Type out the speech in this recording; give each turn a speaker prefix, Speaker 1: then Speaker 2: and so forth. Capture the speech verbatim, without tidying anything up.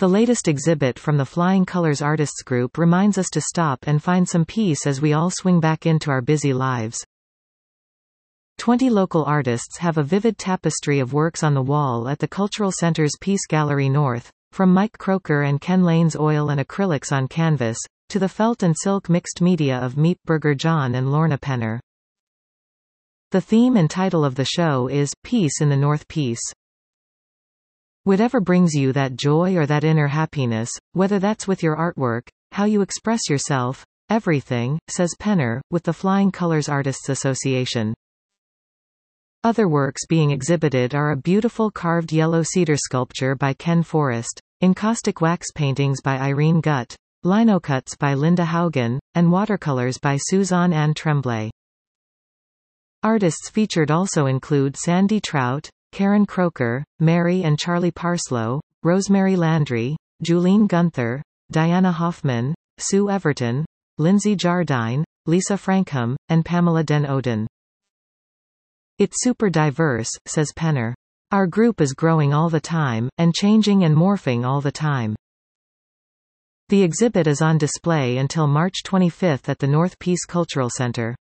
Speaker 1: The latest exhibit from the Flying Colors Artists Group reminds us to stop and find some peace as we all swing back into our busy lives. Twenty local artists have a vivid tapestry of works on the wall at the Cultural Center's Peace Gallery North, from Mike Croker and Ken Lane's oil and acrylics on canvas, to the felt and silk mixed media of Meet Burger John and Lorna Penner. The theme and title of the show is Peace in the North. Peace. Whatever brings you that joy or that inner happiness, whether that's with your artwork, how you express yourself, everything, says Penner, with the Flying Colors Artists Association. Other works being exhibited are a beautiful carved yellow cedar sculpture by Ken Forrest, encaustic wax paintings by Irene Gutt, linocuts by Linda Haugen, and watercolors by Suzanne Anne Tremblay. Artists featured also include Sandy Trout, Karen Croker, Mary and Charlie Parslow, Rosemary Landry, Julene Gunther, Diana Hoffman, Sue Everton, Lindsay Jardine, Lisa Frankham, and Pamela Den Oden. It's super diverse, says Penner. Our group is growing all the time, and changing and morphing all the time. The exhibit is on display until March twenty-fifth at the North Peace Cultural Center.